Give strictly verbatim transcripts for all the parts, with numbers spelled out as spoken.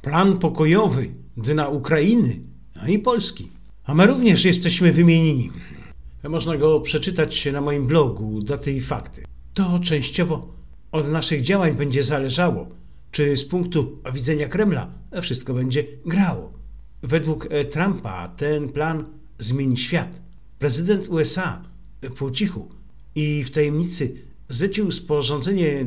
plan pokojowy dla Ukrainy, no i Polski. A my również jesteśmy wymienieni. Można go przeczytać na moim blogu, daty i fakty. To częściowo od naszych działań będzie zależało, czy z punktu widzenia Kremla wszystko będzie grało. Według Trumpa ten plan zmieni świat. Prezydent U S A po cichu i w tajemnicy zlecił sporządzenie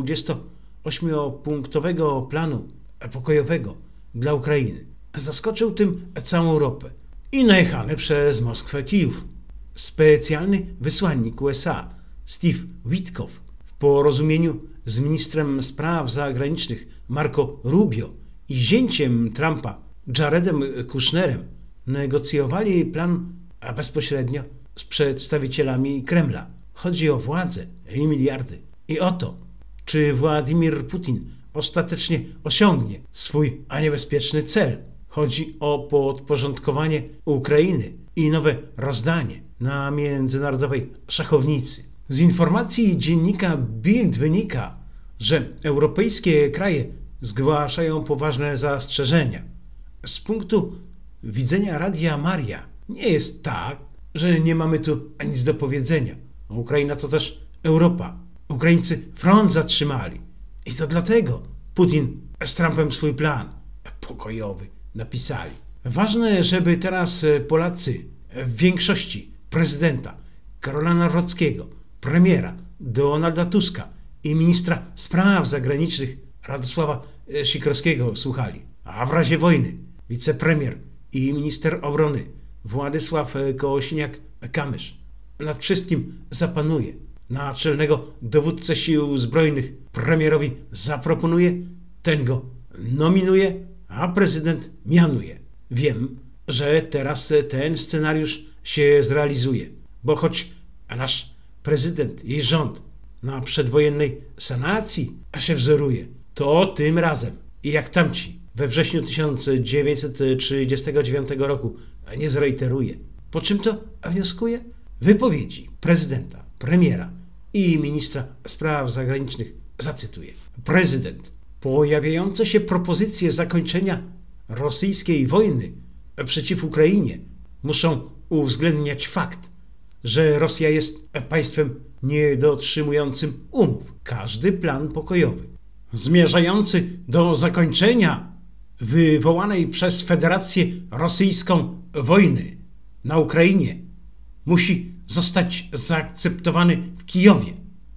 dwudziestoośmiopunktowego planu pokojowego dla Ukrainy. Zaskoczył tym całą Europę i najechany przez Moskwę Kijów. Specjalny wysłannik U S A Steve Witkow w porozumieniu z ministrem spraw zagranicznych Marco Rubio i zięciem Trumpa Jaredem Kushnerem negocjowali plan bezpośrednio z przedstawicielami Kremla. Chodzi o władzę i miliardy. I o to, czy Władimir Putin ostatecznie osiągnie swój niebezpieczny cel. Chodzi o podporządkowanie Ukrainy i nowe rozdanie na międzynarodowej szachownicy. Z informacji dziennika Bild wynika, że europejskie kraje zgłaszają poważne zastrzeżenia. Z punktu widzenia Radia Maria nie jest tak, że nie mamy tu nic do powiedzenia. Ukraina to też Europa. Ukraińcy front zatrzymali. I to dlatego Putin z Trumpem swój plan pokojowy napisali. Ważne, żeby teraz Polacy w większości prezydenta Karola Nawrockiego, premiera Donalda Tuska i ministra spraw zagranicznych Radosława Sikorskiego słuchali. A w razie wojny wicepremier i minister obrony Władysław Kośniak-Kamysz nad wszystkim zapanuje. Naczelnego dowódcę sił zbrojnych premierowi zaproponuje, ten go nominuje, a prezydent mianuje. Wiem, że teraz ten scenariusz się zrealizuje, bo choć nasz prezydent i rząd na przedwojennej sanacji się wzoruje, to tym razem i jak tamci we wrześniu tysiąc dziewięćset trzydziestego dziewiątego roku nie zreiteruje. Po czym to wnioskuje? Wypowiedzi prezydenta, premiera i ministra spraw zagranicznych zacytuję. Prezydent. Pojawiające się propozycje zakończenia rosyjskiej wojny przeciw Ukrainie muszą uwzględniać fakt, że Rosja jest państwem niedotrzymującym umów. Każdy plan pokojowy zmierzający do zakończenia wywołanej przez Federację Rosyjską wojny na Ukrainie musi zostać zaakceptowany w Kijowie.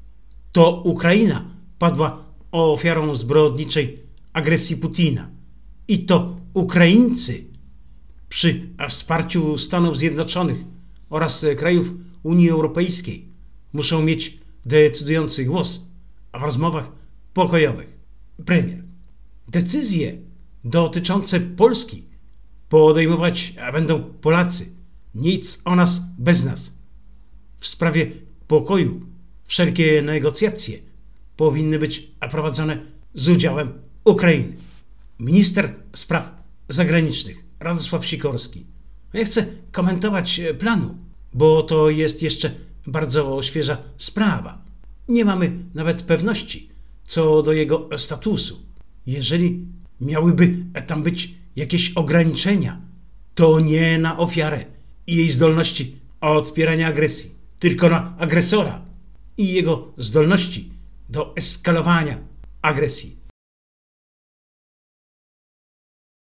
To Ukraina padła ofiarą zbrodniczej agresji Putina. I to Ukraińcy przy wsparciu Stanów Zjednoczonych oraz krajów Unii Europejskiej muszą mieć decydujący głos w rozmowach pokojowych. Premier. Decyzje dotyczące Polski podejmować będą Polacy. Nic o nas bez nas. W sprawie pokoju wszelkie negocjacje powinny być prowadzone z udziałem Ukrainy. Minister spraw zagranicznych Radosław Sikorski. Nie chcę komentować planu, bo to jest jeszcze bardzo świeża sprawa. Nie mamy nawet pewności co do jego statusu. Jeżeli miałyby tam być jakieś ograniczenia, to nie na ofiarę i jej zdolności odpierania agresji, tylko na agresora i jego zdolności do eskalowania agresji.